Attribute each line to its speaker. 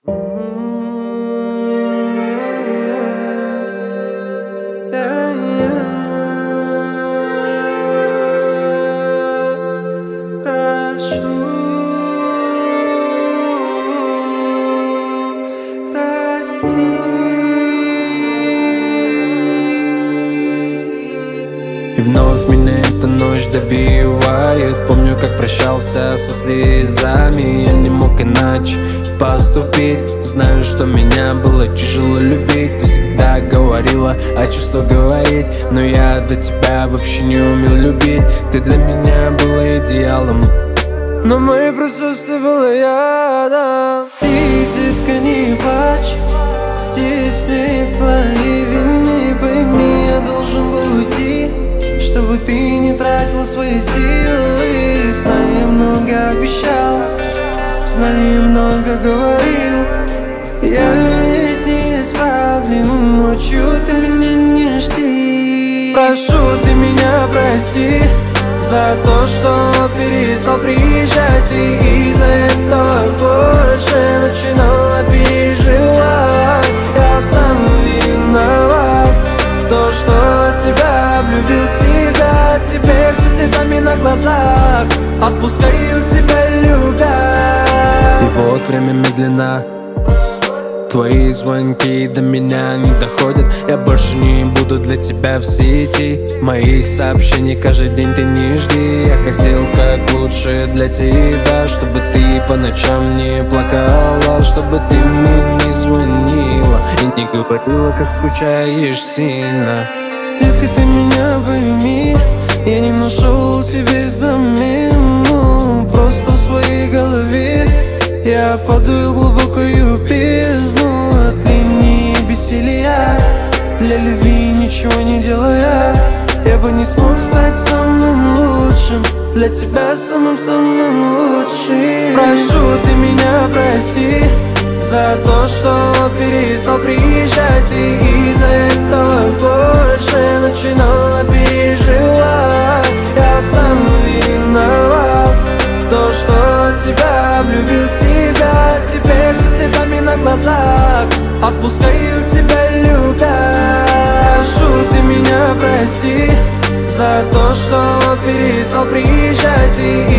Speaker 1: И вновь меня эта ночь добивает. Помню, как прощался со слезами. Я не мог иначе поступить. Знаю, что меня было тяжело любить. Ты всегда говорила, а чувство говорить. Но я до тебя вообще не умел любить. Ты для меня была идеалом, но мое присутствие было ядом.
Speaker 2: Ты, детка, не плачь, здесь нет твоей вины. Пойми, я должен был уйти, чтобы ты не тратила свои силы. Знаю, я много обещал, знаю, я много говорил. Я ведь не исправлен, ночью ты меня не жди.
Speaker 1: Прошу, ты меня прости за то, что перестал приезжать. Ты из-за этого больше начинала переживать. Я сам виноват, то, что от тебя влюбил себя. Теперь со слезами на глазах отпускаю тебя, любя. И вот время медленно, твои звонки до меня не доходят. Я больше не буду для тебя в сети. Моих сообщений каждый день ты не жди. Я хотел как лучше для тебя, чтобы ты по ночам не плакала, чтобы ты мне не звонила и не говорила, как скучаешь сильно.
Speaker 2: Детка, ты меня пойми, я не нашел тебе замену. Просто в своей голове я падаю в глубокую бездну. От линии бессилия, для любви ничего не делая, я бы не смог стать самым лучшим, для тебя самым-самым лучшим.
Speaker 1: Прошу, ты меня прости за то, что перестал приезжать. Ты из-за этого больше начинала переживать. Я сам виноват, то, что от тебя влюбил себя. Теперь со слезами на глазах отпускаю тебя, любя. Прошу, ты меня прости за то, что перестал приезжать. Ты